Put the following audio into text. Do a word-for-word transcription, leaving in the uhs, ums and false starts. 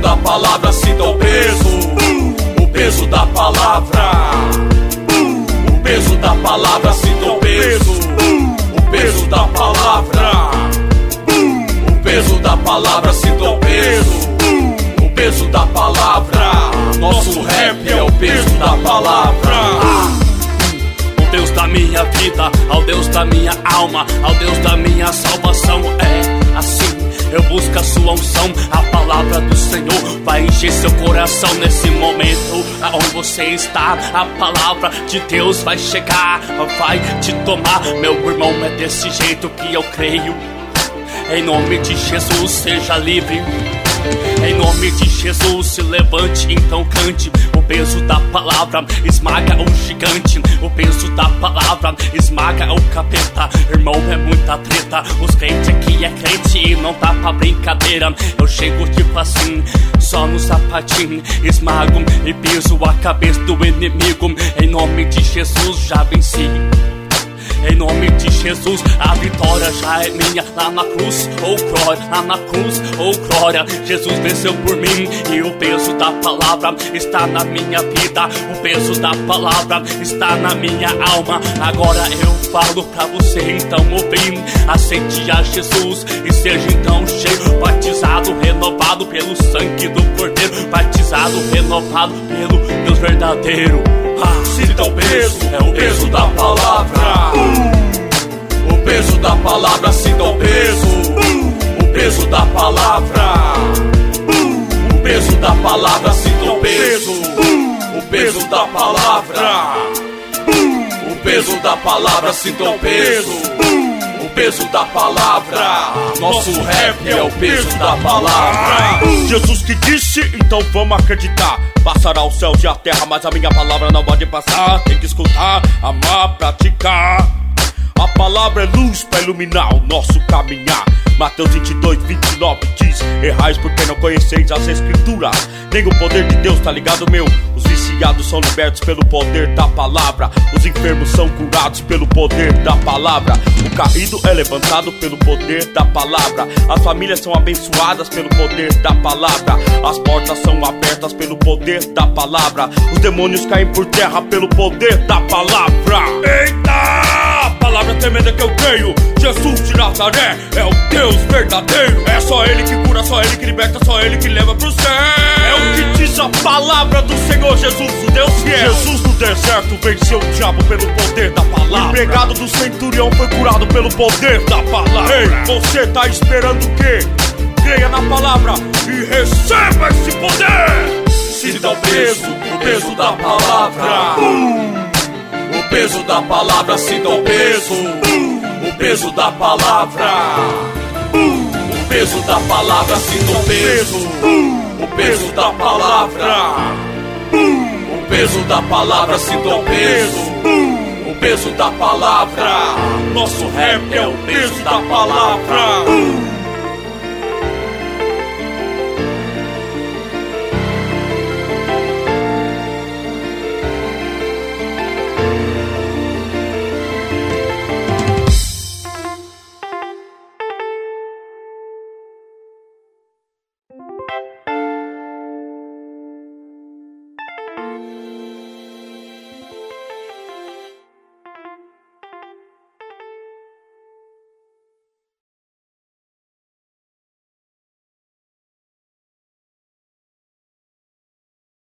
da palavra, sinta o peso. O peso da palavra. O peso da palavra, sinta o peso. O peso da palavra. O peso da palavra, sinta o peso. O peso da palavra. Nosso rap é o peso da palavra. O Deus da minha vida, ao Deus da minha alma, ao Deus da minha salvação. É assim, eu busco a sua unção. A palavra do Senhor vai encher seu coração nesse momento. Aonde você está, a palavra de Deus vai chegar, vai te tomar. Meu irmão, é desse jeito que eu creio. Em nome de Jesus, seja livre. Em nome de Jesus, se levante, então cante. O peso da palavra esmaga o gigante. O peso da palavra esmaga o capeta. Irmão, é muita treta. Os crentes aqui é crente e não dá pra brincadeira. Eu chego tipo assim, só no sapatinho, esmago e piso a cabeça do inimigo. Em nome de Jesus, já venci. Em nome de Jesus, a vitória já é minha. Lá na cruz, oh glória, lá na cruz, oh glória. Jesus venceu por mim e o peso da palavra está na minha vida. O peso da palavra está na minha alma. Agora eu falo pra você, então ouvir. Aceite a Jesus e seja então cheio. Batizado, renovado pelo sangue do Cordeiro. Batizado, renovado pelo Deus verdadeiro. Ah, sinta o peso, é o peso da palavra. O peso da palavra, sinta o peso. O peso da palavra. O peso da palavra, sinta o peso. O peso da palavra. O peso da palavra, sinta o peso. O peso da palavra. Nosso rap é o peso da palavra. Jesus que disse, então vamos acreditar. Passará os céus e a terra, mas a minha palavra não pode passar. Tem que escutar, amar, praticar. A palavra é luz para iluminar o nosso caminhar. Mateus vinte e dois, vinte e nove diz: errais porque não conheceis as escrituras, nem o poder de Deus, tá ligado, meu? Os viciados são libertos pelo poder da palavra. Os enfermos são curados pelo poder da palavra. O caído é levantado pelo poder da palavra. As famílias são abençoadas pelo poder da palavra. As portas são abertas pelo poder da palavra. Os demônios caem por terra pelo poder da palavra. Eita! Palavra tremenda que eu creio. Jesus de Nazaré é o Deus verdadeiro. É só Ele que cura, só Ele que liberta, só Ele que leva pro céu. É o que diz a palavra do Senhor Jesus, o Deus fiel. Jesus no deserto venceu o diabo pelo poder da palavra. O empregado do centurião foi curado pelo poder da palavra. Ei, você tá esperando o quê? Creia na palavra e receba esse poder. Sinta o peso, o peso da palavra. uh. O peso da palavra, sinta o peso. O peso da palavra. O peso da palavra, sinta o peso. O peso da palavra. O peso da palavra, sinta o peso. O peso da palavra. Nosso rap é o peso da palavra.